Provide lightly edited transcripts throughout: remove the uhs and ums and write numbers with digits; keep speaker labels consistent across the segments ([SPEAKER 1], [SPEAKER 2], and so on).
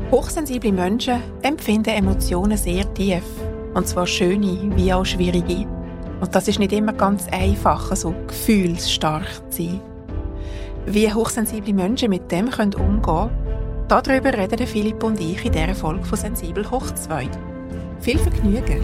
[SPEAKER 1] Hochsensible Menschen empfinden Emotionen sehr tief. Und zwar schöne wie auch schwierige. Und das ist nicht immer ganz einfach, so gefühlsstark zu sein. Wie hochsensible Menschen mit dem umgehen können, darüber reden Philipp und ich in dieser Folge von «Sensibel hoch 2». Viel Vergnügen!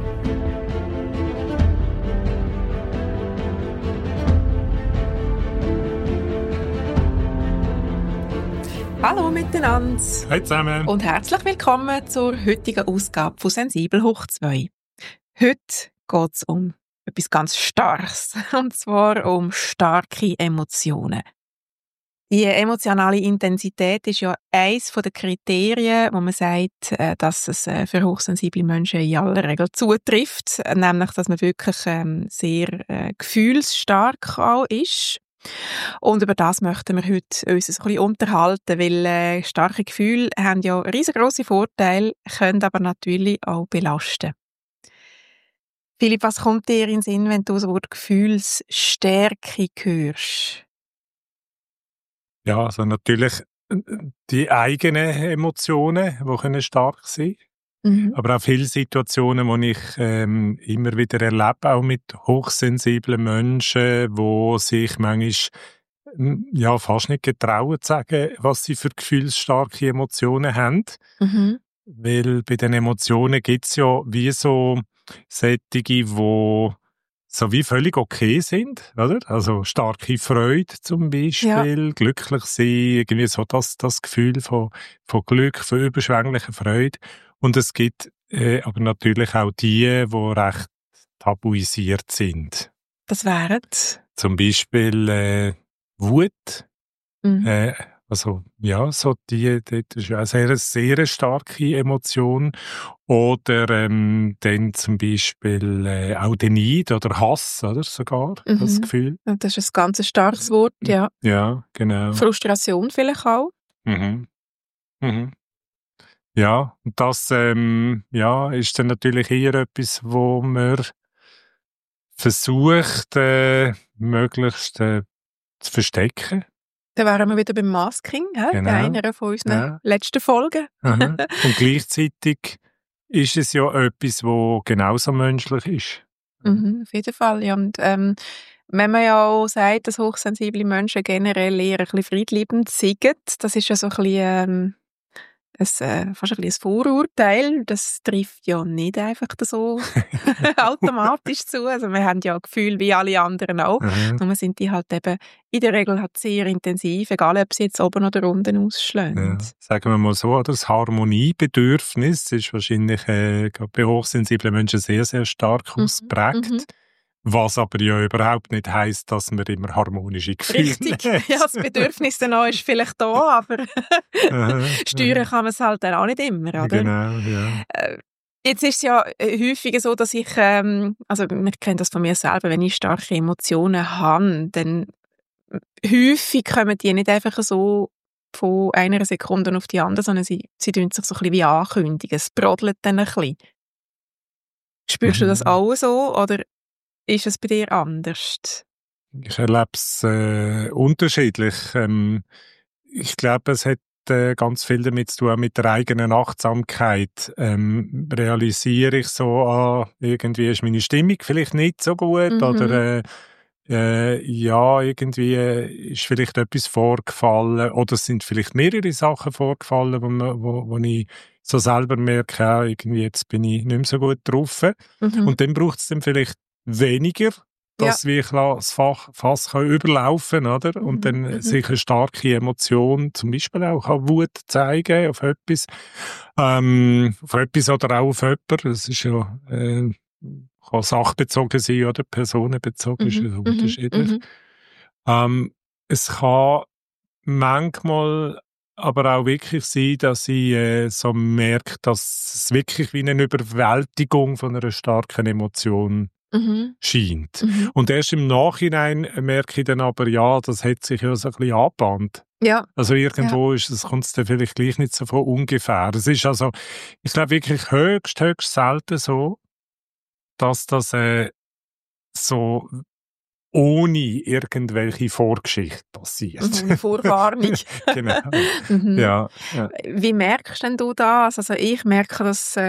[SPEAKER 1] Hallo miteinander!
[SPEAKER 2] Hallo zusammen!
[SPEAKER 1] Und herzlich willkommen zur heutigen Ausgabe von «Sensibel hoch 2». Heute geht es um etwas ganz Starkes, und zwar um starke Emotionen. Die emotionale Intensität ist ja eines der Kriterien, wo man sagt, dass es für hochsensible Menschen in aller Regel zutrifft, nämlich, dass man wirklich sehr gefühlsstark auch ist. Und über das möchten wir heute uns ein bisschen unterhalten, weil starke Gefühle haben ja riesengroße Vorteile, können aber natürlich auch belasten. Philipp, was kommt dir in den Sinn, wenn du das Wort Gefühlsstärke hörst?
[SPEAKER 2] Ja, also natürlich die eigenen Emotionen, die können stark sein können. Aber auch viele Situationen, die ich immer wieder erlebe, auch mit hochsensiblen Menschen, die sich manchmal fast nicht getrauen zu sagen, was sie für gefühlsstarke Emotionen haben. Weil bei den Emotionen gibt es ja wie so solche, die so wie völlig okay sind, oder? Also starke Freude zum Beispiel, glücklich sein, irgendwie so das Gefühl von Glück, von überschwänglicher Freude. Und es gibt aber natürlich auch die recht tabuisiert sind.
[SPEAKER 1] Das wären?
[SPEAKER 2] Zum Beispiel Wut. Also, ja, so das ist ja eine sehr starke Emotion. Oder dann zum Beispiel auch den Neid oder Hass, oder sogar, das Gefühl.
[SPEAKER 1] Das ist ein ganz starkes Wort, ja.
[SPEAKER 2] Ja, genau.
[SPEAKER 1] Frustration vielleicht auch.
[SPEAKER 2] Ja, und das ist dann natürlich eher etwas, wo man versucht, möglichst zu verstecken.
[SPEAKER 1] Da wären wir wieder beim Masking, bei einer von unseren letzten Folgen.
[SPEAKER 2] Und gleichzeitig ist es ja etwas, das genauso menschlich ist.
[SPEAKER 1] Auf jeden Fall, ja. Und wenn man ja auch sagt, dass hochsensible Menschen generell eher ein bisschen friedliebend sind, das ist ja so ein bisschen fast ein bisschen ein Vorurteil. Das trifft ja nicht einfach so automatisch zu. Also wir haben ja Gefühle wie alle anderen auch. Nur sind die halt eben in der Regel halt sehr intensiv, egal ob sie jetzt oben oder unten ausschlagen.
[SPEAKER 2] Ja, sagen wir mal so, das Harmoniebedürfnis ist wahrscheinlich gerade bei hochsensiblen Menschen sehr, sehr stark ausprägt. Was aber ja überhaupt nicht heisst, dass man immer harmonische Gefühle hat.
[SPEAKER 1] Richtig, ja, das Bedürfnis danach ist vielleicht da, aber steuern kann man es halt dann auch nicht immer, oder?
[SPEAKER 2] Genau, ja.
[SPEAKER 1] Jetzt ist es ja häufig so, dass ich, ich kenne das von mir selber, wenn ich starke Emotionen habe, dann häufig kommen die nicht einfach so von einer Sekunde auf die andere, sondern sie tun sich so ein bisschen wie ankündigen. Es brodelt dann ein bisschen. Spürst du das auch so, oder ist es bei dir anders?
[SPEAKER 2] Ich erlebe es unterschiedlich. Ich glaube, es hat ganz viel damit zu tun, mit der eigenen Achtsamkeit. Realisiere ich so, irgendwie ist meine Stimmung vielleicht nicht so gut oder irgendwie ist vielleicht etwas vorgefallen oder es sind vielleicht mehrere Sachen vorgefallen, wo ich so selber merke, irgendwie jetzt bin ich nicht mehr so gut drauf. Und dann braucht es dann vielleicht weniger, dass ich das Fass kann überlaufen, oder? Und dann sich eine starke Emotion, zum Beispiel auch Wut zeigen auf etwas oder auch auf jemanden. Das ist ja, kann sachbezogen sein oder personenbezogen, ist ja unterschiedlich. Es kann manchmal aber auch wirklich sein, dass ich so merke, dass es wirklich wie eine Überwältigung von einer starken Emotion scheint. Und erst im Nachhinein merke ich dann aber, ja, das hat sich ja so ein bisschen angebahnt.
[SPEAKER 1] Ja.
[SPEAKER 2] Also irgendwo kommt es dann vielleicht gleich nicht so von ungefähr. Es ist also, ich glaube wirklich höchst selten so, dass das so ohne irgendwelche Vorgeschichte passiert.
[SPEAKER 1] Eine Vorwarnung.
[SPEAKER 2] Genau. Ja.
[SPEAKER 1] Wie merkst denn du das? Also ich merke, dass ich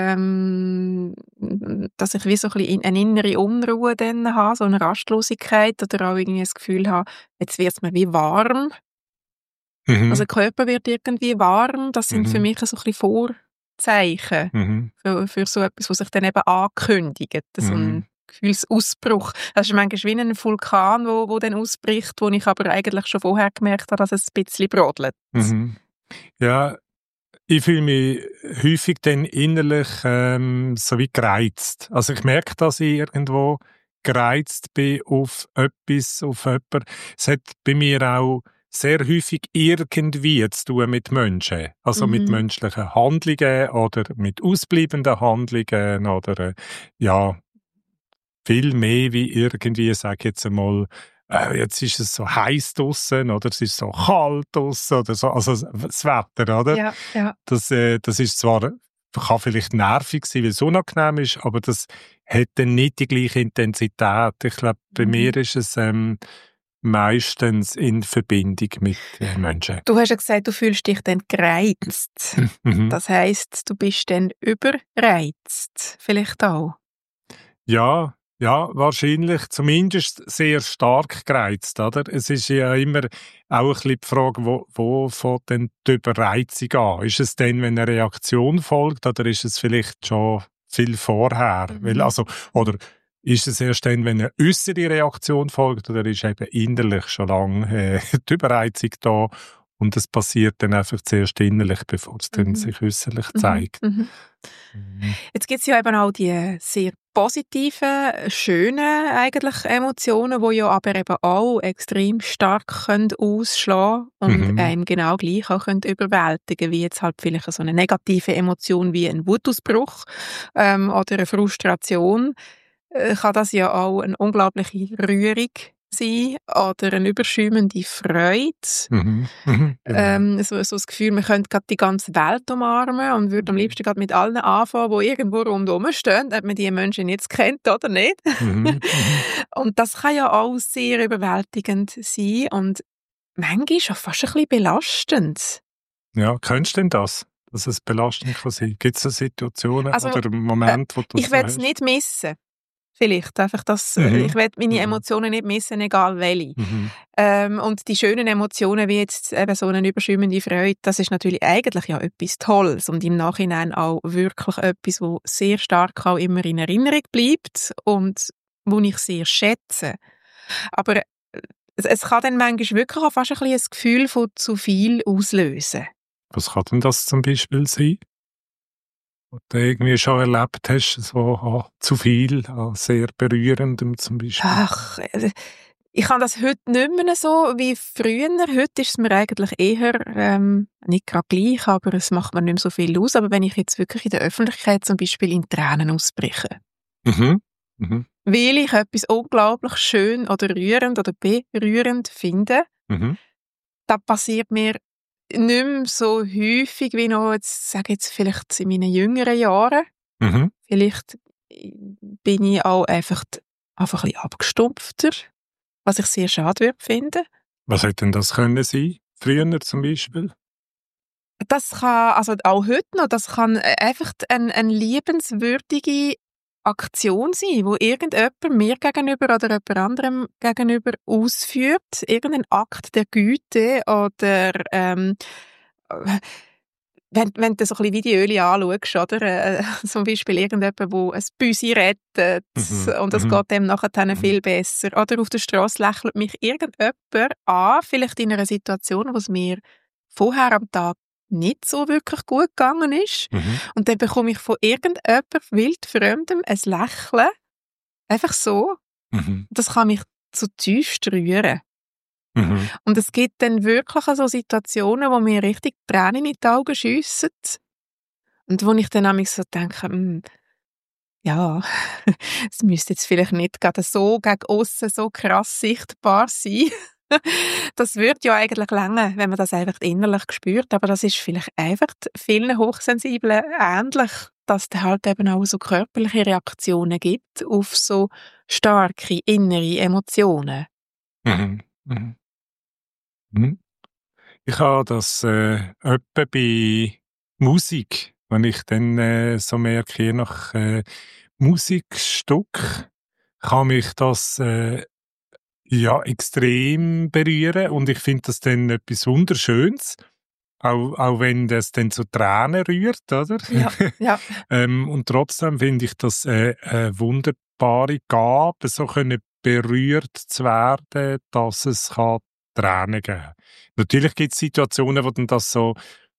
[SPEAKER 1] wie so ein bisschen eine innere Unruhe dann habe, so eine Rastlosigkeit oder auch irgendwie das Gefühl habe, jetzt wird es mir wie warm. Also der Körper wird irgendwie warm. Das sind für mich so ein bisschen Vorzeichen für so etwas, was sich dann eben ankündigt. So ein Gefühlsausbruch. Das ist manchmal wie ein Vulkan, wo dann ausbricht, wo ich aber eigentlich schon vorher gemerkt habe, dass es ein bisschen brodelt.
[SPEAKER 2] Ja, ich fühle mich häufig dann innerlich so wie gereizt. Also ich merke, dass ich irgendwo gereizt bin auf etwas, auf jemanden. Es hat bei mir auch sehr häufig irgendwie zu tun mit Menschen. Also mit menschlichen Handlungen oder mit ausbleibenden Handlungen oder viel mehr wie irgendwie, sage ich jetzt einmal, jetzt ist es so heiß draussen oder es ist so kalt draussen oder so, also das Wetter, oder?
[SPEAKER 1] Ja.
[SPEAKER 2] Das ist zwar, kann vielleicht nervig sein, weil es unangenehm ist, aber das hat dann nicht die gleiche Intensität. Ich glaube, bei mir ist es meistens in Verbindung mit Menschen.
[SPEAKER 1] Du hast ja gesagt, du fühlst dich dann gereizt. Das heisst, du bist dann überreizt. Vielleicht auch?
[SPEAKER 2] Ja, wahrscheinlich. Zumindest sehr stark gereizt, oder? Es ist ja immer auch ein bisschen die Frage, wo fängt denn die Überreizung an? Ist es dann, wenn eine Reaktion folgt, oder ist es vielleicht schon viel vorher? Oder ist es erst dann, wenn eine äußere Reaktion folgt, oder ist eben innerlich schon lange die Überreizung da und es passiert dann einfach zuerst innerlich, bevor es dann sich äußerlich zeigt?
[SPEAKER 1] Jetzt gibt es ja eben auch die sehr positiven, schönen eigentlich Emotionen, die ja aber eben auch extrem stark können ausschlagen und einem genau gleich auch können überwältigen, wie jetzt halt vielleicht so eine negative Emotion wie ein Wutausbruch oder eine Frustration. Kann das ja auch eine unglaubliche Rührung sein oder eine überschäumende Freude. So das Gefühl, man könnte gerade die ganze Welt umarmen und würde am liebsten gerade mit allen anfangen, die irgendwo rundherum stehen, ob man die Menschen jetzt kennt oder nicht. Und das kann ja auch sehr überwältigend sein und manchmal auch fast ein bisschen belastend.
[SPEAKER 2] Ja, kennst du denn das? Dass es belastend kann sein? Gibt es so Situationen oder Momente, wo du
[SPEAKER 1] ich will es nicht missen. Vielleicht einfach das, ich will meine Emotionen nicht missen, egal welche. Und die schönen Emotionen, wie jetzt eben so eine überschäumende Freude, das ist natürlich eigentlich ja etwas Tolles und im Nachhinein auch wirklich etwas, wo sehr stark auch immer in Erinnerung bleibt und wo ich sehr schätze. Aber es kann dann manchmal wirklich auch fast ein bisschen ein Gefühl von zu viel auslösen.
[SPEAKER 2] Was kann denn das zum Beispiel sein? Was du irgendwie schon erlebt hast, so zu viel, sehr berührendem zum Beispiel?
[SPEAKER 1] Ach, ich habe das heute nicht mehr so wie früher. Heute ist es mir eigentlich eher, nicht gerade gleich, aber es macht mir nicht mehr so viel aus. Aber wenn ich jetzt wirklich in der Öffentlichkeit zum Beispiel in Tränen ausbreche, weil ich etwas unglaublich schön oder rührend oder berührend finde, das passiert mir nicht mehr so häufig wie noch, jetzt, sage jetzt vielleicht in meinen jüngeren Jahren. Vielleicht bin ich auch einfach ein bisschen abgestumpfter, was ich sehr schade würde finden.
[SPEAKER 2] Was hätte denn das können sein? Früher zum Beispiel?
[SPEAKER 1] Das kann, also auch heute noch, das kann einfach eine liebenswürdige Aktion sein, wo irgendjemand mir gegenüber oder jemand anderem gegenüber ausführt. Irgendein Akt der Güte oder wenn du so ein bisschen wie die Öli anschaust, oder? Zum Beispiel irgendjemand, der ein Büsi rettet und es geht dem nachher viel besser. Oder auf der Strasse lächelt mich irgendjemand an, vielleicht in einer Situation, wo es mir vorher am Tag nicht so wirklich gut gegangen ist. Und dann bekomme ich von irgendjemandem wildfremdem ein Lächeln. Einfach so. Das kann mich zutiefst rühren. Und es gibt dann wirklich so Situationen, wo mir richtig Tränen in die Augen schiessen. Und wo ich dann manchmal so denke, ja, es müsste jetzt vielleicht nicht gerade so gegen aussen so krass sichtbar sein. Das würde ja eigentlich länger, wenn man das einfach innerlich spürt, aber das ist vielleicht einfach vielen Hochsensiblen ähnlich, dass es halt eben auch so körperliche Reaktionen gibt auf so starke innere Emotionen.
[SPEAKER 2] Mhm. Mhm. Mhm. Ich habe das öppe bei Musik, wenn ich dann so merke, je nach Musikstück kann mich das ja extrem berühren und ich finde das dann etwas Wunderschönes, auch wenn das dann zu Tränen rührt, oder?
[SPEAKER 1] Ja, ja.
[SPEAKER 2] Und trotzdem finde ich das eine wunderbare Gabe, so können berührt zu werden, dass es kann Tränen geben kann. Natürlich gibt es Situationen, wo dann das so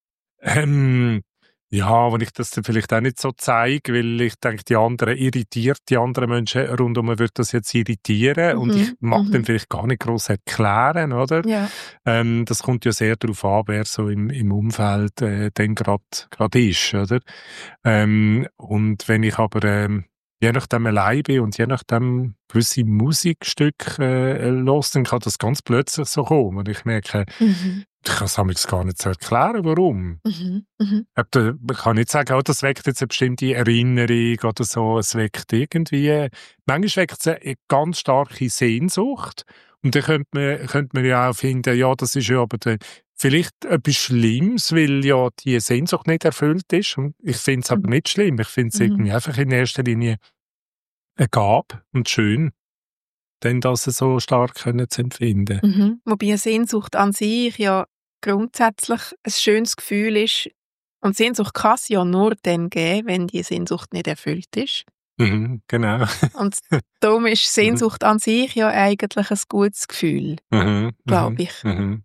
[SPEAKER 2] ja, wenn ich das dann vielleicht auch nicht so zeige, weil ich denke, die anderen Menschen rundum würde das jetzt irritieren und ich mag dann vielleicht gar nicht gross erklären, oder?
[SPEAKER 1] Ja.
[SPEAKER 2] Das kommt ja sehr darauf an, wer so im Umfeld dann grad ist, oder? Und wenn ich aber je nachdem allein bin und je nachdem gewisse Musikstücke höre, dann kann das ganz plötzlich so kommen und ich merke, ich kann es manchmal gar nicht so erklären, warum. Ich kann nicht sagen, oh, das weckt jetzt eine bestimmte Erinnerung oder so. Es weckt irgendwie, manchmal weckt es eine ganz starke Sehnsucht. Und dann könnte man ja auch finden, ja, das ist ja aber vielleicht etwas Schlimmes, weil ja die Sehnsucht nicht erfüllt ist. Und ich finde es aber nicht schlimm. Ich finde es irgendwie einfach in erster Linie eine Gabe und schön, denn das so stark können zu empfinden.
[SPEAKER 1] Wobei eine Sehnsucht an sich ja grundsätzlich ein schönes Gefühl ist. Und Sehnsucht kann es ja nur dann geben, wenn die Sehnsucht nicht erfüllt ist.
[SPEAKER 2] Genau.
[SPEAKER 1] Und darum ist Sehnsucht an sich ja eigentlich ein gutes Gefühl, glaube ich.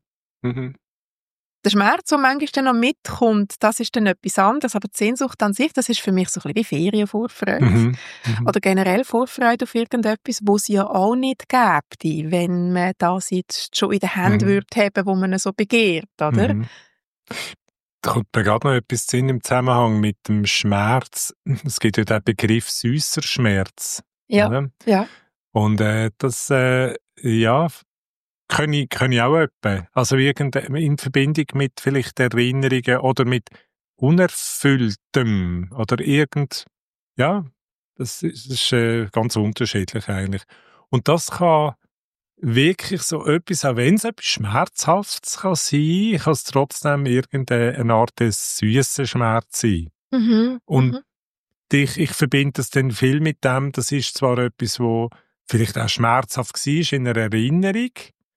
[SPEAKER 1] Der Schmerz, der manchmal dann noch mitkommt, das ist dann etwas anderes. Aber die Sehnsucht an sich, das ist für mich so ein bisschen wie Ferienvorfreude. Oder generell Vorfreude auf irgendetwas, wo es ja auch nicht gäbe, wenn man das jetzt schon in der Hand würde haben, wo man so begehrt, oder?
[SPEAKER 2] Da kommt mir gerade noch etwas Sinn im Zusammenhang mit dem Schmerz. Es gibt ja den Begriff süßer Schmerz.
[SPEAKER 1] Ja,
[SPEAKER 2] oder?
[SPEAKER 1] ja.
[SPEAKER 2] Und das, ja, kann ich auch etwa. Also in Verbindung mit vielleicht Erinnerungen oder mit Unerfülltem oder ja, das ist ganz unterschiedlich eigentlich. Und das kann wirklich so etwas, auch wenn es etwas Schmerzhaftes kann sein, kann es trotzdem irgendeine Art des süßen Schmerz sein. Und ich verbinde das dann viel mit dem, das ist zwar etwas, wo vielleicht auch schmerzhaft war in einer Erinnerung,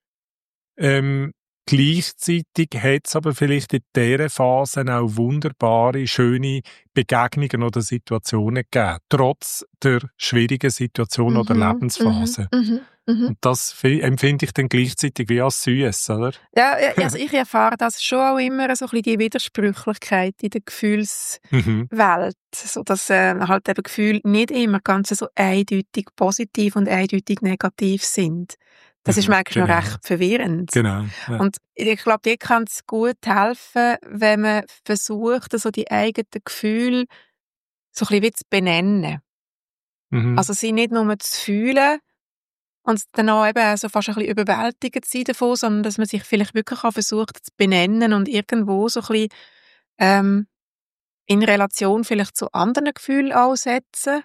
[SPEAKER 2] gleichzeitig hat es aber vielleicht in dieser Phase auch wunderbare, schöne Begegnungen oder Situationen gegeben, trotz der schwierigen Situation oder Lebensphase. Und das empfinde ich dann gleichzeitig wie als süß, oder?
[SPEAKER 1] Ja, also ich erfahre das schon auch immer, so ein bisschen die Widersprüchlichkeit in der Gefühlswelt. So dass halt eben Gefühle nicht immer ganz so eindeutig positiv und eindeutig negativ sind. Das ist manchmal noch recht verwirrend.
[SPEAKER 2] Genau. Ja.
[SPEAKER 1] Und ich glaube, dir kann es gut helfen, wenn man versucht, so die eigenen Gefühle so ein bisschen wie zu benennen. Also sie nicht nur zu fühlen und dann auch eben so fast ein bisschen überwältigt sein davon, sondern dass man sich vielleicht wirklich auch versucht zu benennen und irgendwo so ein bisschen in Relation vielleicht zu anderen Gefühlen aussetzen.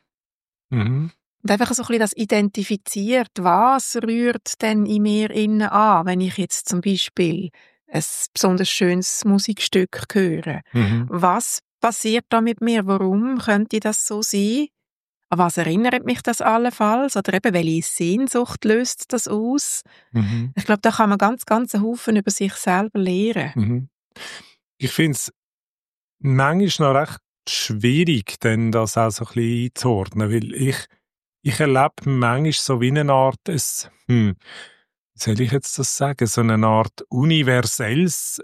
[SPEAKER 1] Und einfach so ein bisschen das identifiziert, was rührt denn in mir innen an, wenn ich jetzt zum Beispiel ein besonders schönes Musikstück höre. Was passiert da mit mir? Warum könnte das so sein? An was erinnert mich das allenfalls? Oder eben, welche Sehnsucht löst das aus? Ich glaube, da kann man ganz einen Haufen über sich selber lernen.
[SPEAKER 2] Ich finde es manchmal noch recht schwierig, denn das auch so ein bisschen einzuordnen, weil ich erlebe manchmal so wie eine Art, wie soll ich jetzt das sagen, so eine Art universelles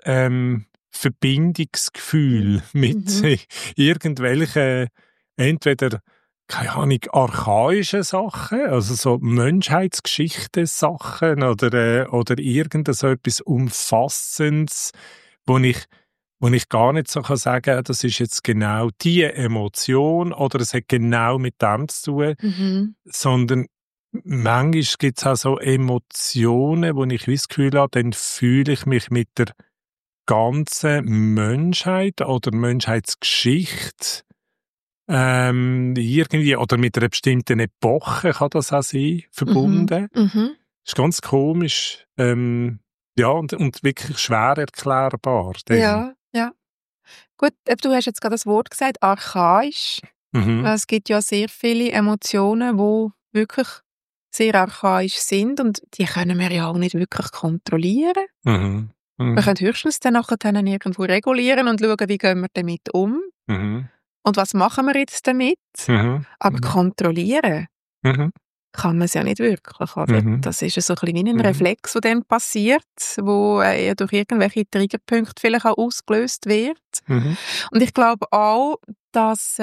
[SPEAKER 2] Verbindungsgefühl mit irgendwelchen, entweder, keine Ahnung, archaischen Sachen, also so Menschheitsgeschichten-Sachen oder irgend so etwas Umfassendes, wo ich gar nicht so sagen kann, das ist jetzt genau die Emotion oder es hat genau mit dem zu tun, sondern manchmal gibt es auch so Emotionen, wo ich das Gefühl habe, dann fühle ich mich mit der ganzen Menschheit oder Menschheitsgeschichte irgendwie, oder mit einer bestimmten Epoche kann das auch sein, verbunden. ist ganz komisch. Ja, und wirklich schwer erklärbar.
[SPEAKER 1] Ja, ja. Gut, du hast jetzt gerade das Wort gesagt, archaisch. Es gibt ja sehr viele Emotionen, die wirklich sehr archaisch sind und die können wir ja auch nicht wirklich kontrollieren.
[SPEAKER 2] Mhm.
[SPEAKER 1] Wir können höchstens dann nachher irgendwo regulieren und schauen, wie gehen wir damit um und was machen wir jetzt damit. Aber kontrollieren kann man es ja nicht wirklich. Oder? Das ist so ein bisschen wie ein Reflex, der dann passiert, wo durch irgendwelche Triggerpunkte vielleicht auch ausgelöst wird. Und ich glaube auch, dass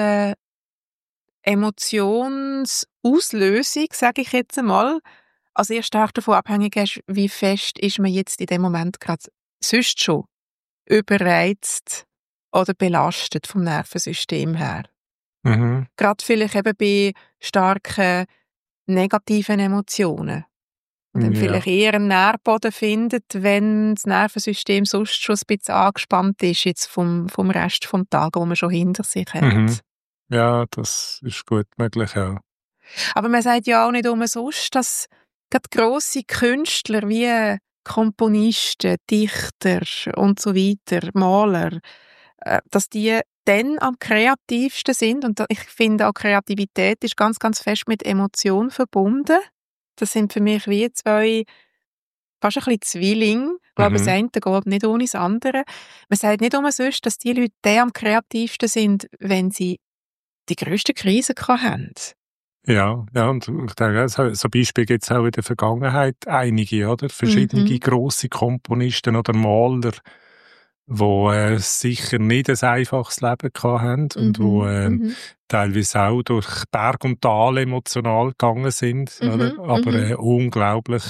[SPEAKER 1] Emotionsauslösung, sage ich jetzt einmal, sehr stark davon abhängig ist, wie fest ist man jetzt in dem Moment gerade sonst schon überreizt oder belastet vom Nervensystem her. Gerade vielleicht eben bei starken negativen Emotionen. Und dann vielleicht eher einen Nährboden findet, wenn das Nervensystem sonst schon ein bisschen angespannt ist, jetzt vom Rest vom Tag, den man schon hinter sich hat.
[SPEAKER 2] Ja, das ist gut möglich, ja.
[SPEAKER 1] Aber man sagt ja auch nicht umsonst, dass gerade grosse Künstler wie Komponisten, Dichter und so weiter, Maler, dass die dann am kreativsten sind. Und ich finde auch, Kreativität ist ganz, ganz fest mit Emotion verbunden. Das sind für mich wie zwei, fast ein bisschen Zwillinge. Ich glaube, das eine geht nicht ohne das andere. Man sagt nicht umsonst, dass die Leute dann am kreativsten sind, wenn sie die grössten Krisen haben.
[SPEAKER 2] Ja, und ich denke, so Beispiele gibt es auch in der Vergangenheit einige, oder? Verschiedene grosse Komponisten oder Maler, die sicher nicht ein einfaches Leben hatten und die teilweise auch durch Berg und Tal emotional gegangen sind, oder? Aber unglaublich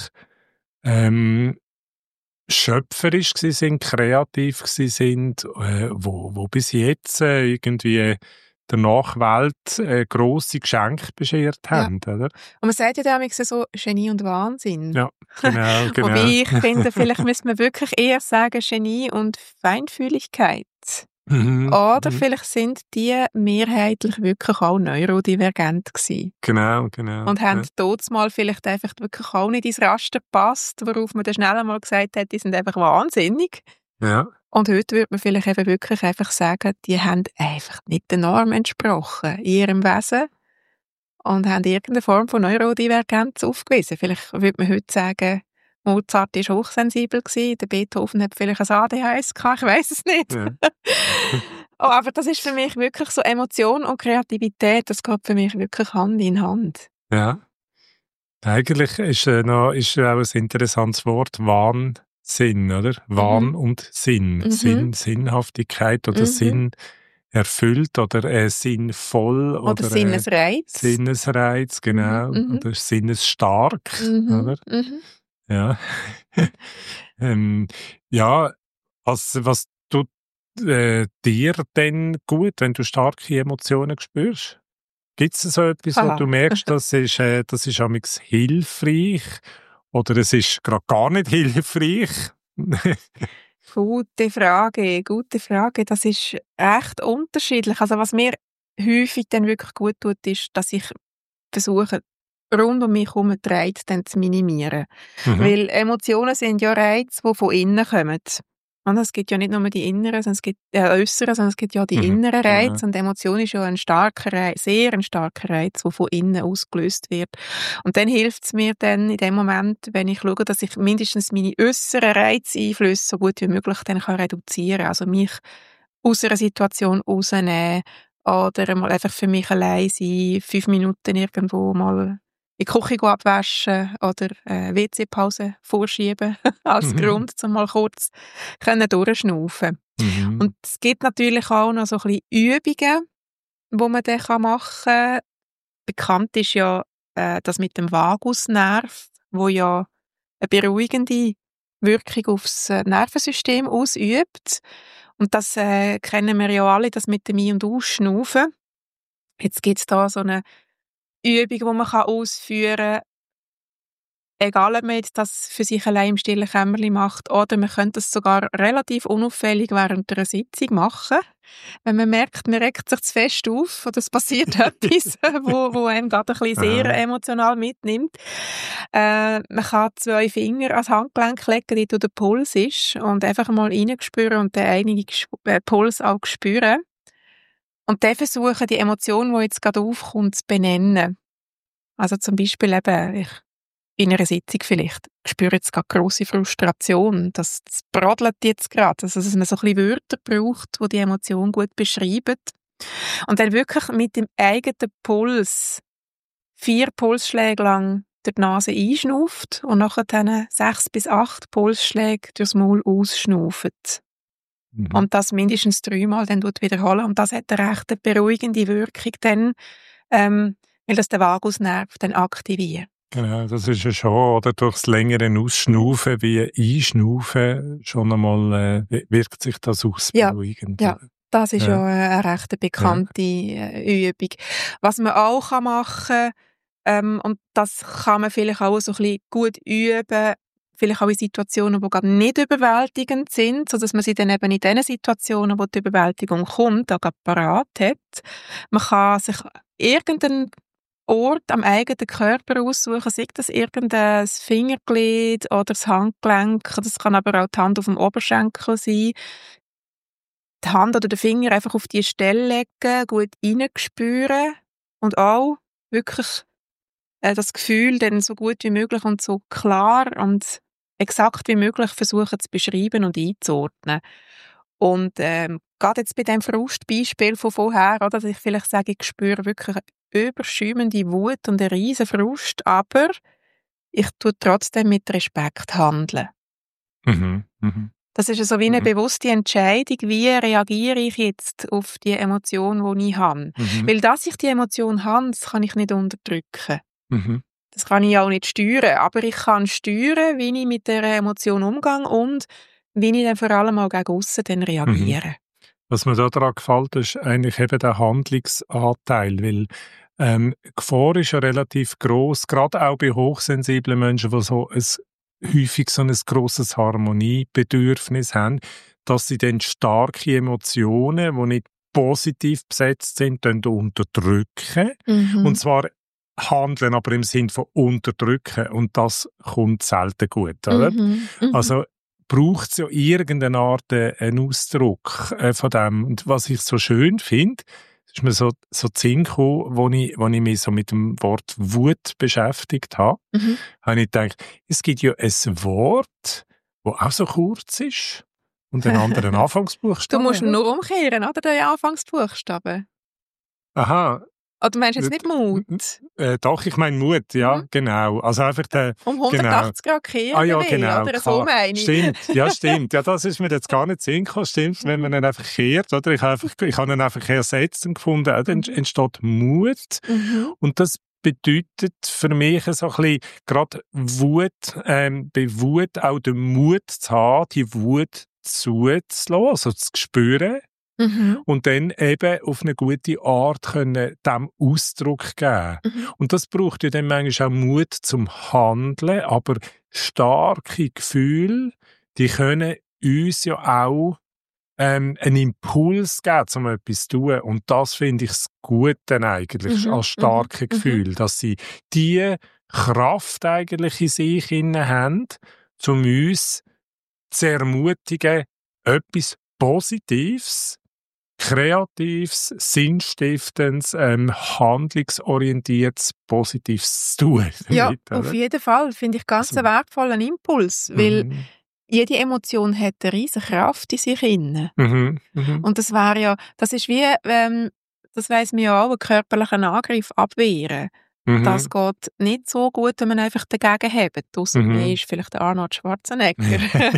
[SPEAKER 2] schöpferisch sind, kreativ sind, wo bis jetzt irgendwie der Nachwelt grosse Geschenke beschert haben, oder?
[SPEAKER 1] Und man sagt ja damals so Genie und Wahnsinn.
[SPEAKER 2] Ja, genau.
[SPEAKER 1] Wobei ich finde, vielleicht müsste man wirklich eher sagen Genie und Feinfühligkeit. Oder vielleicht sind die mehrheitlich wirklich auch neurodivergent gewesen.
[SPEAKER 2] Genau.
[SPEAKER 1] Und haben dort mal vielleicht einfach wirklich auch nicht ins Raster gepasst, worauf man dann schnell einmal gesagt hat, die sind einfach wahnsinnig.
[SPEAKER 2] Ja.
[SPEAKER 1] Und heute würde man vielleicht eben wirklich einfach sagen, die haben einfach nicht der Norm entsprochen in ihrem Wesen und haben irgendeine Form von Neurodivergenz aufgewiesen. Vielleicht würde man heute sagen, Mozart war hochsensibel gewesen, der Beethoven hat vielleicht ein ADHS gehabt, ich weiss es nicht.
[SPEAKER 2] Ja.
[SPEAKER 1] Aber das ist für mich wirklich so Emotion und Kreativität, das geht für mich wirklich Hand in Hand.
[SPEAKER 2] Ja. Eigentlich ist auch ein interessantes Wort, Wahnsinn, oder? Wahn und Sinn. Sinnhaftigkeit oder Sinn erfüllt oder sinnvoll
[SPEAKER 1] oder Sinnesreiz.
[SPEAKER 2] Sinnesreiz, genau. Oder sinnesstark, oder? Ja. Ja, was tut dir denn gut, wenn du starke Emotionen spürst? Gibt es so etwas, wo du merkst, das ist amigs hilfreich oder es ist gerade gar nicht hilfreich?
[SPEAKER 1] Gute Frage. Das ist recht unterschiedlich. Also was mir häufig dann wirklich gut tut, ist, dass ich versuche, rund um mich herum die Reize dann zu minimieren. Weil Emotionen sind ja Reize, die von innen kommen. Und es gibt ja nicht nur die inneren, sondern es gibt äußeren, sondern es gibt ja die inneren Reize. Und Emotion ist ja ein starker Reiz, sehr ein starker Reiz, der von innen ausgelöst wird. Und dann hilft es mir dann in dem Moment, wenn ich schaue, dass ich mindestens meine äußeren Reizeinflüsse so gut wie möglich dann kann reduzieren kann. Also mich aus einer Situation rausnehmen oder mal einfach für mich allein sein, 5 Minuten irgendwo mal in die Küche abwaschen oder WC-Pause vorschieben als Grund, um mal kurz durchschnaufen. Und es gibt natürlich auch noch so ein bisschen Übungen, die man dann machen kann. Bekannt ist ja das mit dem Vagusnerv, wo ja eine beruhigende Wirkung aufs Nervensystem ausübt. Und das kennen wir ja alle, das mit dem Ein- und Ausschnaufen. Jetzt gibt es da so eine Übung, die man ausführen kann, egal ob man jetzt das für sich allein im stillen Kämmerlein macht oder man könnte das sogar relativ unauffällig während einer Sitzung machen. wenn man merkt, man regt sich zu fest auf oder es passiert etwas, wo einem gerade ein bisschen sehr emotional mitnimmt. Man kann 2 Finger ans Handgelenk legen, dort wo der Puls ist, und einfach mal reinspüren und den eigenen Puls auch spüren. Und dann versuchen, die Emotion, die jetzt gerade aufkommt, zu benennen. Also zum Beispiel eben, in einer Sitzung vielleicht, ich spüre jetzt gerade grosse Frustration, das brodelt jetzt gerade, also dass man so ein bisschen Wörter braucht, die die Emotion gut beschreiben. Und dann wirklich mit dem eigenen Puls 4 Pulsschläge lang durch die Nase einschnauft und nachher dann 6 bis 8 Pulsschläge durchs Maul ausschnauft. Und das mindestens 3-mal dann wiederholen. Und das hat eine recht beruhigende Wirkung dann, weil das den Vagusnerv dann aktiviert.
[SPEAKER 2] Genau, das ist ja schon, oder durchs längere Ausschnaufen wie Einschnaufen schon einmal wirkt sich das aus beruhigend.
[SPEAKER 1] Ja, das ist ja eine recht bekannte Übung. Was man auch machen kann, und das kann man vielleicht auch so ein bisschen gut üben, vielleicht auch in Situationen, die gerade nicht überwältigend sind, sodass man sie dann eben in den Situationen, wo die Überwältigung kommt, auch gerade parat hat. Man kann sich irgendeinen Ort am eigenen Körper aussuchen, sei das irgendein Fingerglied oder das Handgelenk, das kann aber auch die Hand auf dem Oberschenkel sein. Die Hand oder den Finger einfach auf die Stelle legen, gut reinspüren und auch wirklich das Gefühl dann so gut wie möglich und so klar und exakt wie möglich versuchen zu beschreiben und einzuordnen. Und gerade jetzt bei dem Frustbeispiel von vorher, oder, dass ich vielleicht sage, ich spüre wirklich eine überschäumende Wut und einen riesen Frust, aber ich tue trotzdem mit Respekt handeln. Das ist so wie eine bewusste Entscheidung, wie reagiere ich jetzt auf die Emotion, die ich habe. Weil dass ich die Emotion habe, das kann ich nicht unterdrücken. Das kann ich auch nicht steuern, aber ich kann steuern, wie ich mit der Emotion umgehe und wie ich dann vor allem auch gegen aussen dann reagiere.
[SPEAKER 2] Was mir daran gefällt, ist eigentlich eben der Handlungsanteil, weil Gefahr ist ja relativ gross, gerade auch bei hochsensiblen Menschen, die häufig so ein grosses Harmoniebedürfnis haben, dass sie dann starke Emotionen, die nicht positiv besetzt sind, dann unterdrücken. Und zwar handeln aber im Sinn von unterdrücken. Und das kommt selten gut, oder? Also braucht es ja irgendeine Art einen Ausdruck von dem. Und was ich so schön finde, ist mir so Sinn gekommen, wo ich mich so mit dem Wort Wut beschäftigt habe. Habe ich gedacht, es gibt ja ein Wort, das auch so kurz ist und einen anderen Anfangsbuchstaben.
[SPEAKER 1] Du musst nur umkehren, oder? Den Anfangsbuchstaben.
[SPEAKER 2] Aha.
[SPEAKER 1] Oder meinst du jetzt nicht Mut?
[SPEAKER 2] Doch, ich meine Mut, ja, genau. Also einfach
[SPEAKER 1] um 180 Grad kehren,
[SPEAKER 2] ja, genau,
[SPEAKER 1] oder? So meine ich.
[SPEAKER 2] Stimmt. Ja, das ist mir jetzt gar nicht Sinn gekommen. Stimmt, wenn man ihn einfach kehrt, oder? Ich habe ihn einfach ersetzt und gefunden, dann entsteht Mut. Und das bedeutet für mich so ein bisschen, gerade Wut, bei Wut auch den Mut zu haben, die Wut zuzulassen, also zu spüren. Und dann eben auf eine gute Art können dem Ausdruck geben. Und das braucht ja dann manchmal auch Mut zum Handeln, aber starke Gefühle, die können uns ja auch einen Impuls geben, um etwas zu tun. Und das finde ich das Gute eigentlich als starke Gefühl, dass sie die Kraft eigentlich in sich haben, um uns zu ermutigen, etwas Positives, Kreatives, Sinnstiftendes, handlungsorientiertes, Positives zu tun.
[SPEAKER 1] Ja, auf jeden Fall. Finde ich ganz einen wertvollen Impuls, weil jede Emotion hat eine riesige Kraft in sich inne. Und das ist wie, das weiss man ja auch, einen körperlichen Angriff abwehren. Das geht nicht so gut, wenn man einfach dagegen hebt. Ausser man ist vielleicht der Arnold Schwarzenegger.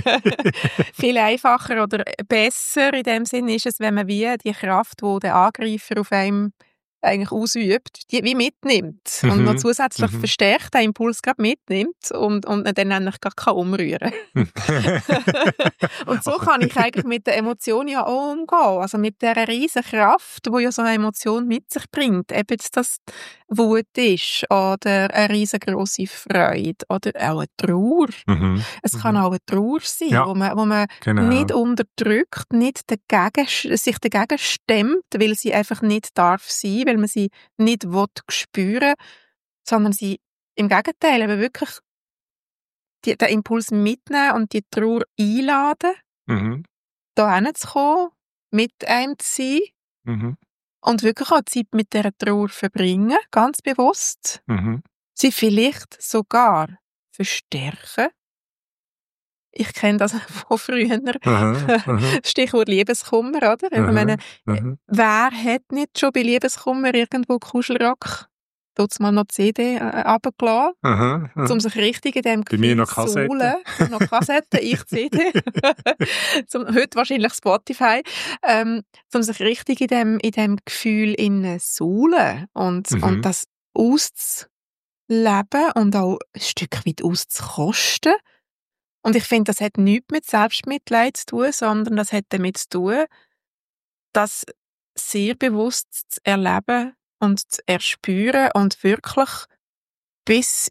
[SPEAKER 1] Viel einfacher oder besser in dem Sinn ist es, wenn man wie die Kraft, die der Angreifer auf einem eigentlich ausübt, die wie mitnimmt und noch zusätzlich verstärkt den Impuls gerade mitnimmt und dann eigentlich gar kann umrühren. Und so kann ich eigentlich mit der Emotion ja auch umgehen. Also mit dieser riesen Kraft, die ja so eine Emotion mit sich bringt. Eben, dass das Wut ist oder eine riesengroße Freude oder auch eine Trauer. Es kann auch eine Trauer sein, wo man nicht unterdrückt, nicht sich dagegen stemmt, weil sie einfach nicht darf sein, weil man sie nicht spüren will, sondern sie im Gegenteil eben wirklich den Impuls mitnehmen und die Trauer einladen, da hinzukommen, mit einem zu sein und wirklich auch Zeit mit dieser Trauer verbringen, ganz bewusst. Sie vielleicht sogar verstärken. Ich kenne das von früher. Stichwort Liebeskummer, oder? Ich meine, wer hat nicht schon bei Liebeskummer irgendwo Kuschelrock, tut's mal noch CD runtergelassen, um sich richtig in dem Gefühl zu suhlen. Noch Kassetten, ich CD. Heute wahrscheinlich Spotify. Um sich richtig in dem Gefühl zu suhlen und das auszuleben und auch ein Stück weit auszukosten. Und ich finde, das hat nichts mit Selbstmitleid zu tun, sondern das hat damit zu tun, das sehr bewusst zu erleben und zu erspüren und wirklich bis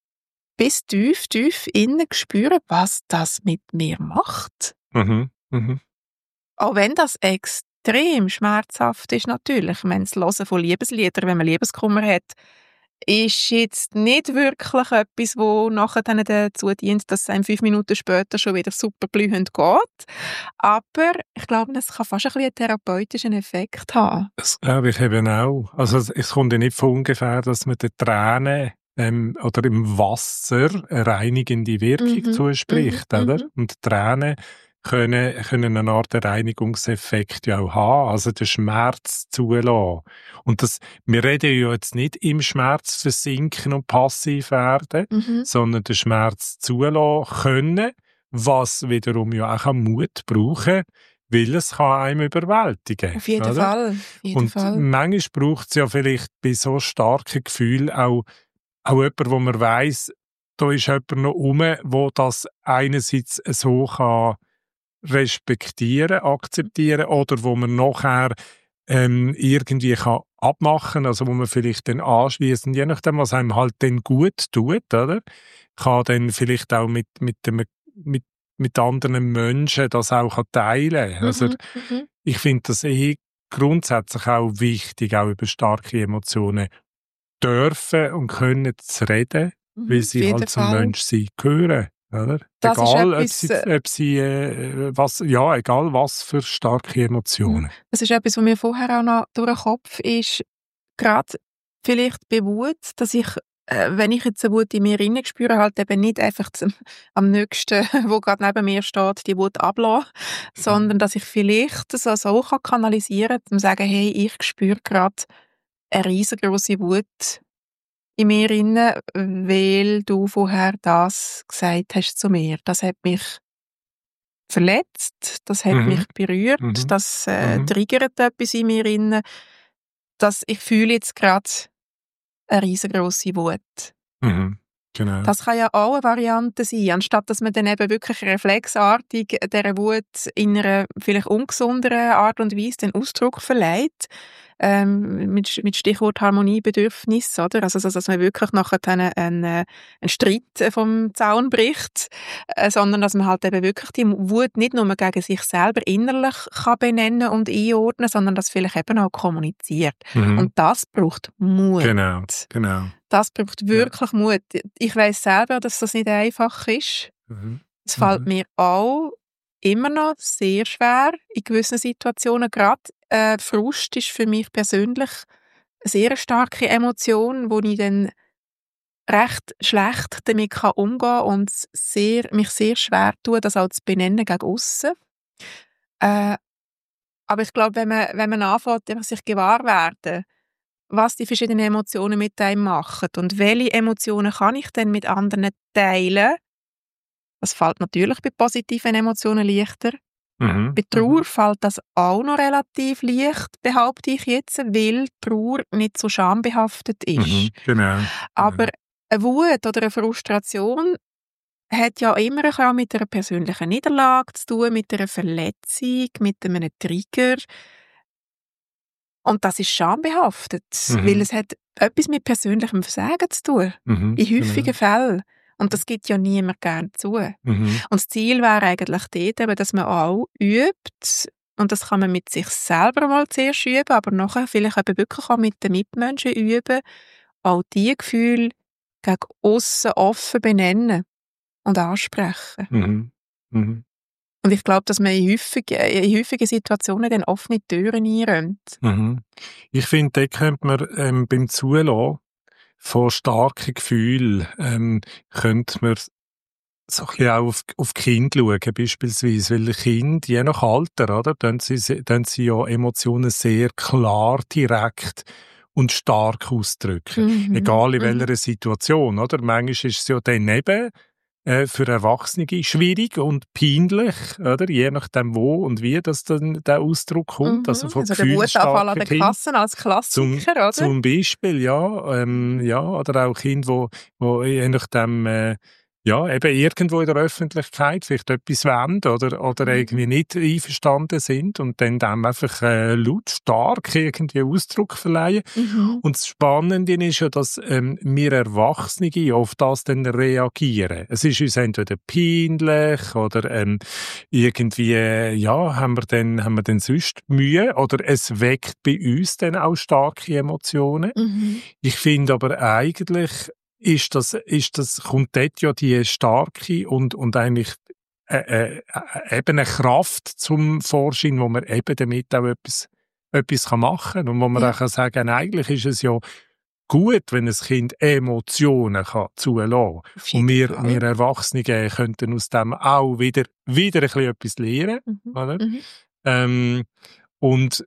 [SPEAKER 1] tief innen spüren, was das mit mir macht. Auch wenn das extrem schmerzhaft ist, natürlich. Ich meine, das Hören von Liebesliedern, wenn man Liebeskummer hat, ist jetzt nicht wirklich etwas, wo nachher dann dazu dient, dass es einem 5 Minuten später schon wieder super blühend geht. Aber ich glaube, das kann fast ein bisschen einen therapeutischen Effekt haben.
[SPEAKER 2] Das glaube ich eben auch. Also es kommt ja nicht von ungefähr, dass man den Tränen oder im Wasser eine reinigende Wirkung zuspricht, oder? Und Tränen können eine Art Reinigungseffekt ja auch haben, also den Schmerz zulassen. Und wir reden ja jetzt nicht im Schmerz versinken und passiv werden, sondern den Schmerz zulassen können, was wiederum ja auch Mut brauchen, weil es kann einem überwältigen.
[SPEAKER 1] Auf jeden Fall.
[SPEAKER 2] Manchmal braucht es ja vielleicht bei so starken Gefühlen auch jemand, wo man weiss, da ist jemand noch rum, wo das einerseits so kann respektieren, akzeptieren oder wo man nachher irgendwie kann abmachen, also wo man vielleicht dann anschliessend, je nachdem, was einem halt dann gut tut, oder, kann dann vielleicht auch mit anderen Menschen das auch teilen. Also ich finde das grundsätzlich auch wichtig, auch über starke Emotionen dürfen und können zu reden, weil sie halt zum Menschsein gehören. Oder? Egal, egal was für starke Emotionen.
[SPEAKER 1] Das ist etwas, was mir vorher auch noch durch den Kopf ist, gerade vielleicht bei Wut, dass ich, wenn ich jetzt eine Wut in mir rein spüre, halt eben nicht einfach am nächsten, wo gerade neben mir steht, die Wut ablasse, sondern dass ich vielleicht das so kanalisieren kann, um zu sagen, hey, ich spüre gerade eine riesengroße Wut in mir inne, weil du vorher das gesagt hast zu mir. Das hat mich verletzt, das hat mich berührt, das triggert etwas in mir inne, dass ich fühle jetzt gerade eine riesengroße Wut.
[SPEAKER 2] Genau.
[SPEAKER 1] Das kann ja auch eine Variante sein, anstatt dass man dann eben wirklich reflexartig dieser Wut in einer vielleicht ungesunderen Art und Weise den Ausdruck verleiht, mit Stichwort Harmoniebedürfnis, oder? Also, dass man wirklich nachher einen Streit vom Zaun bricht, sondern dass man halt eben wirklich die Wut nicht nur gegen sich selber innerlich kann benennen und einordnen, sondern das vielleicht eben auch kommuniziert. Und das braucht Mut.
[SPEAKER 2] Genau.
[SPEAKER 1] Das braucht wirklich Mut. Ich weiss selber, dass das nicht einfach ist. Es fällt mir auch immer noch sehr schwer in gewissen Situationen. Gerade Frust ist für mich persönlich eine sehr starke Emotion, wo ich dann recht schlecht damit umgehen kann und mich sehr schwer tue, das auch zu benennen gegen aussen. Aber ich glaube, wenn man anfängt, sich gewahr werden, was die verschiedenen Emotionen mit einem machen und welche Emotionen kann ich denn mit anderen teilen, das fällt natürlich bei positiven Emotionen leichter. Bei Trauer fällt das auch noch relativ leicht, behaupte ich jetzt, weil Trauer nicht so schambehaftet ist.
[SPEAKER 2] Genau.
[SPEAKER 1] Aber eine Wut oder eine Frustration hat ja immer auch mit einer persönlichen Niederlage zu tun, mit einer Verletzung, mit einem Trigger. Und das ist schambehaftet, weil es hat etwas mit persönlichem Versagen zu tun, in häufigen Fällen. Und das gibt ja niemand gerne zu. Und das Ziel wäre eigentlich dort, eben, dass man auch übt, und das kann man mit sich selber mal zuerst üben, aber nachher vielleicht eben wirklich auch mit den Mitmenschen üben, auch die Gefühle gegen aussen offen benennen und ansprechen. Und ich glaube, dass man in häufigen Situationen dann offene Türen einräumt.
[SPEAKER 2] Ich finde, da könnte man beim Zulassen von starken Gefühlen könnte man so ein bisschen auch auf die Kinder schauen, beispielsweise. Weil Kinder, je nach Alter, oder, dann sie ja Emotionen sehr klar, direkt und stark ausdrücken. Egal in welcher Situation, oder? Manchmal ist es ja dann eben für Erwachsene schwierig und peinlich, oder? Je nachdem wo und wie das dann der Ausdruck kommt. Also von
[SPEAKER 1] der Wutanfall an der Kasse als Klassiker, oder?
[SPEAKER 2] Zum Beispiel, ja. Oder auch Kinder, wo je nachdem eben irgendwo in der Öffentlichkeit vielleicht etwas wollen oder irgendwie nicht einverstanden sind und dann dem einfach lautstark irgendwie Ausdruck verleihen. Und das Spannende ist ja, dass wir Erwachsene auf das dann reagieren. Es ist uns entweder peinlich oder irgendwie, haben wir dann sonst Mühe oder es weckt bei uns dann auch starke Emotionen. Ich finde aber eigentlich, kommt dort ja die starke und eigentlich eben eine Kraft zum Vorschein, wo man eben damit auch etwas machen kann und wo man auch sagen kann, eigentlich ist es ja gut, wenn ein Kind Emotionen kann zulassen. Und wir Erwachsene könnten aus dem auch wieder ein bisschen etwas lernen. Oder? Und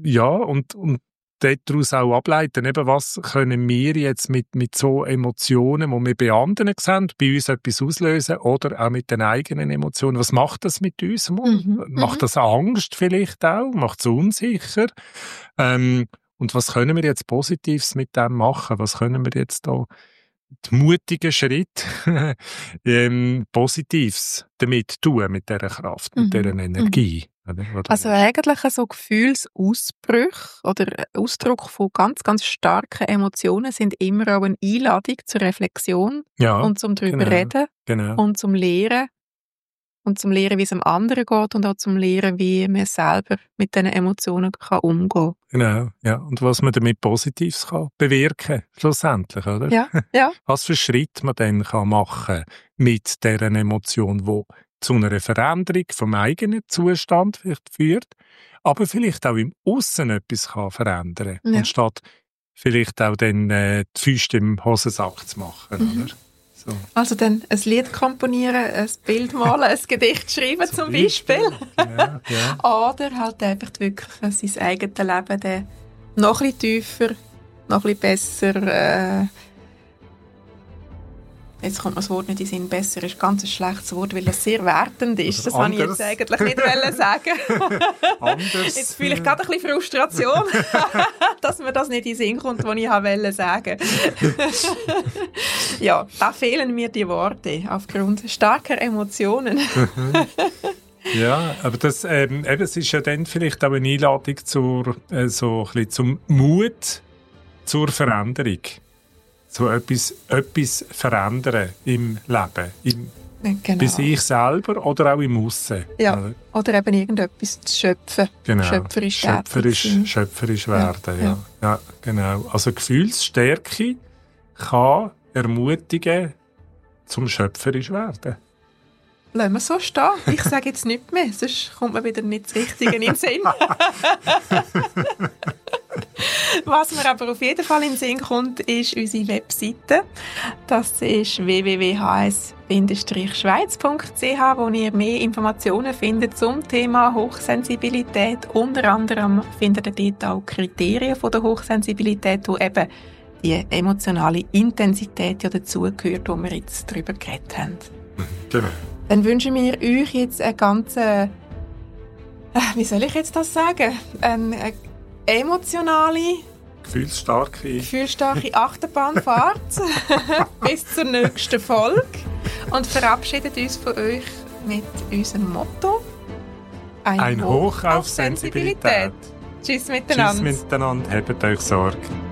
[SPEAKER 2] daraus auch ableiten, eben, was können wir jetzt mit so Emotionen, die wir bei anderen sehen, bei uns etwas auslösen oder auch mit den eigenen Emotionen. Was macht das mit uns? Macht das Angst vielleicht auch? Macht es unsicher? Und was können wir jetzt Positives mit dem machen? Was können wir jetzt da die mutigen Schritte Positives damit tun, mit dieser Kraft, mit dieser Energie?
[SPEAKER 1] Also eigentlich so Gefühlsausbrüche oder Ausdruck von ganz, ganz starken Emotionen sind immer auch eine Einladung zur Reflexion und zum drüber reden und zum Lehren. Und zum Lehren, wie es dem anderen geht und auch zum Lehren, wie man selber mit diesen Emotionen umgehen kann.
[SPEAKER 2] Genau, ja. Und was man damit Positives kann bewirken, schlussendlich, oder?
[SPEAKER 1] Ja.
[SPEAKER 2] Was für Schritt man dann kann machen mit dieser Emotion, die zu einer Veränderung vom eigenen Zustand vielleicht führt, aber vielleicht auch im Aussen etwas kann verändern, anstatt vielleicht auch dann die Füße im Hosensack zu machen, oder? So.
[SPEAKER 1] Also dann ein Lied komponieren, ein Bild malen, ein Gedicht schreiben zum Beispiel.
[SPEAKER 2] Genau, ja.
[SPEAKER 1] Oder halt einfach wirklich sein eigenes Leben dann noch ein bisschen tiefer, noch ein bisschen besser. Jetzt kommt mir das Wort nicht in den Sinn. Besser ist ganz ein schlechtes Wort, weil es sehr wertend ist. Das wollte ich jetzt eigentlich nicht sagen. Jetzt fühle ich gerade ein bisschen Frustration, dass mir das nicht in den Sinn kommt, was ich wollte sagen. Ja, da fehlen mir die Worte aufgrund starker Emotionen.
[SPEAKER 2] Ja, aber das, es ist ja dann vielleicht auch eine Einladung so ein bisschen zum Mut zur Veränderung. So etwas verändern im Leben. Bei sich selber oder auch im Aussen.
[SPEAKER 1] Ja, oder eben irgendetwas zu schöpfen.
[SPEAKER 2] Genau.
[SPEAKER 1] Schöpferisch
[SPEAKER 2] werden. Ja, genau. Also Gefühlsstärke kann ermutigen, zum schöpferisch werden.
[SPEAKER 1] Lassen wir so stehen. Ich sage jetzt nichts mehr, sonst kommt mir wieder nicht das Richtige in den Sinn. Was mir aber auf jeden Fall in den Sinn kommt, ist unsere Webseite. Das ist www.hs-schweiz.ch, wo ihr mehr Informationen findet zum Thema Hochsensibilität. Unter anderem findet ihr dort auch Kriterien von der Hochsensibilität, wo eben die emotionale Intensität ja dazugehört, wo wir jetzt darüber geredet haben.
[SPEAKER 2] Genau.
[SPEAKER 1] Dann wünschen wir euch jetzt eine ganz Wie soll ich jetzt das sagen? Eine emotionale, gefühlsstarke Achterbahnfahrt bis zur nächsten Folge und verabschiedet uns von euch mit unserem Motto: Ein Hoch auf Sensibilität. Tschüss miteinander.
[SPEAKER 2] Tschüss miteinander, habt euch Sorge.